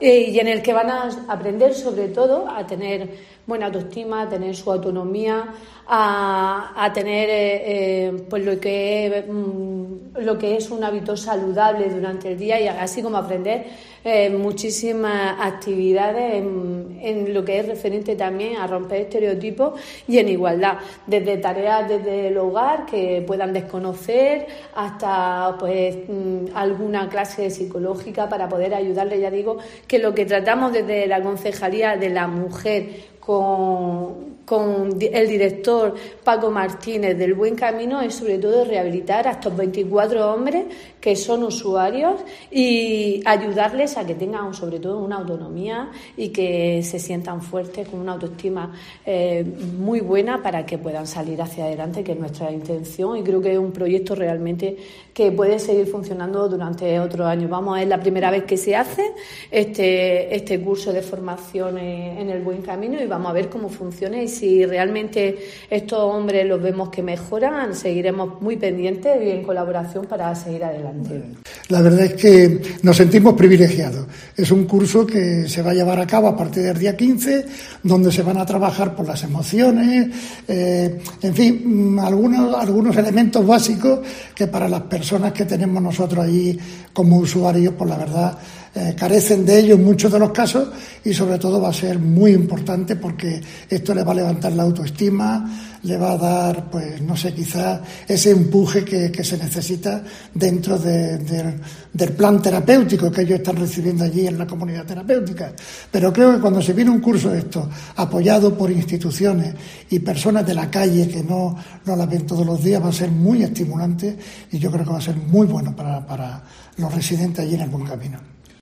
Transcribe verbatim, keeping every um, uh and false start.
eh, y en el que van a aprender sobre todo a tener buena autoestima, a tener su autonomía, a, a tener eh, eh, pues lo que es, mm, lo que es un hábito saludable durante el día, y así como aprender eh, muchísimas actividades en, en lo que es referente también a romper estereotipos y en igualdad, desde tareas desde el hogar que puedan desconocer hasta pues mm, alguna clase psicológica para poder ayudarle. Ya digo que lo que tratamos desde la Concejalía de la Mujer con, con el director Paco Martínez del Buen Camino es sobre todo rehabilitar a estos veinticuatro hombres que son usuarios y ayudarles a que tengan sobre todo una autonomía y que se sientan fuertes con una autoestima eh, muy buena para que puedan salir hacia adelante, que es nuestra intención, y creo que es un proyecto realmente que puede seguir funcionando durante otros años. Vamos, es la primera vez que se hace este, este curso de formación en el Buen Camino y vamos a ver cómo funciona, y si realmente estos hombres los vemos que mejoran, seguiremos muy pendientes y en colaboración para seguir adelante. La verdad es que nos sentimos privilegiados. Es un curso que se va a llevar a cabo a partir del día quince, donde se van a trabajar por las emociones, eh, en fin, algunos, algunos elementos básicos que para las personas que tenemos nosotros allí como usuarios, pues la verdad, Eh, carecen de ello en muchos de los casos, y sobre todo va a ser muy importante porque esto le va a levantar la autoestima, le va a dar, pues no sé, quizás ese empuje que, que se necesita dentro de, de, del plan terapéutico que ellos están recibiendo allí en la comunidad terapéutica. Pero creo que cuando se viene un curso de esto, apoyado por instituciones y personas de la calle que no, no la ven todos los días, va a ser muy estimulante, y yo creo que va a ser muy bueno para, para los residentes allí en el Buen Camino.